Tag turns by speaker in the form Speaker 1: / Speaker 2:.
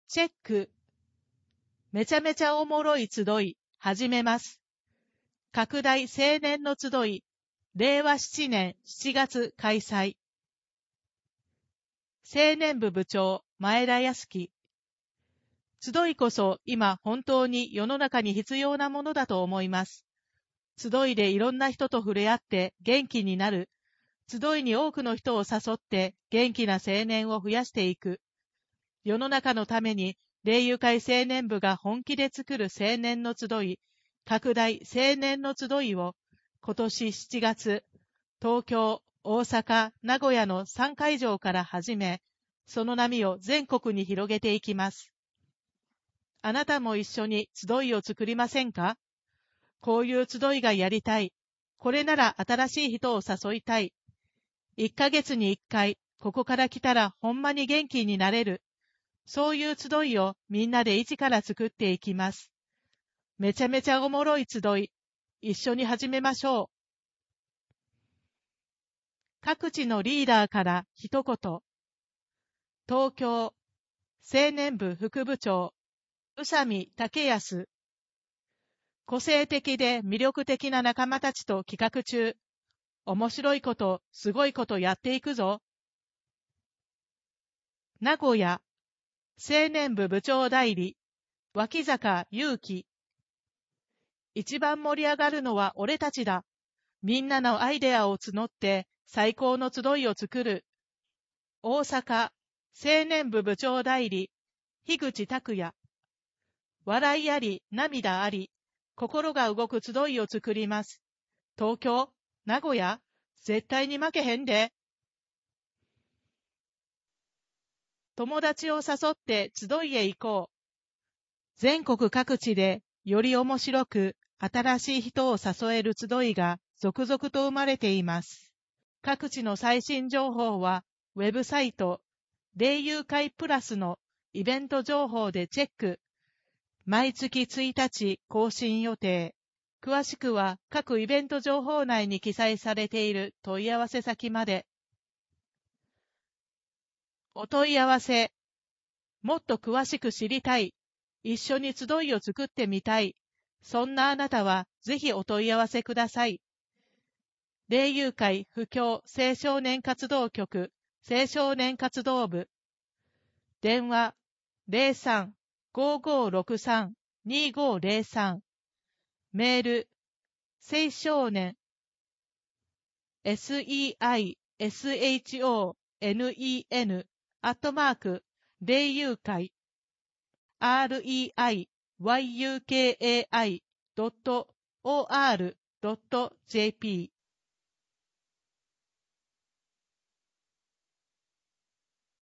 Speaker 1: チェック。めちゃめちゃおもろい集い、始めます。拡大青年の集い、令和7年7月開催。青年部部長、前田康樹。集いこそ今本当に世の中に必要なものだと思います。集いでいろんな人と触れ合って元気になる。集いに多くの人を誘って元気な青年を増やしていく。世の中のために霊友会青年部が本気で作る青年の集い、拡大青年の集いを今年7月、東京、大阪、名古屋の3会場から始め、その波を全国に広げていきます。あなたも一緒に集いを作りませんか？こういう集いがやりたい。これなら新しい人を誘いたい。1ヶ月に1回、ここから来たらほんまに元気になれる。そういう集いをみんなで一から作っていきます。めちゃめちゃおもろい集い、一緒に始めましょう。各地のリーダーから一言。東京、青年部副部長、宇佐美武康。個性的で魅力的な仲間たちと企画中。面白いこと、すごいことやっていくぞ。名古屋、青年部部長代理、脇坂祐樹。一番盛り上がるのは俺たちだ。みんなのアイデアを募って最高の集いを作る。大阪、青年部部長代理、樋口拓也。笑いあり、涙あり、心が動く集いを作ります。東京、名古屋、絶対に負けへんで。友達を誘って集いへ行こう。全国各地でより面白く新しい人を誘える集いが続々と生まれています。各地の最新情報はウェブサイト霊友会プラスのイベント情報でチェック。毎月1日更新予定。詳しくは各イベント情報内に記載されている問い合わせ先まで。お問い合わせ。もっと詳しく知りたい。一緒に集いを作ってみたい。そんなあなたはぜひお問い合わせください。霊友会布教青少年活動局青少年活動部。電話03-5563-2503。メール青少年SEISHONEN霊友会REIYUKAI.OR.JP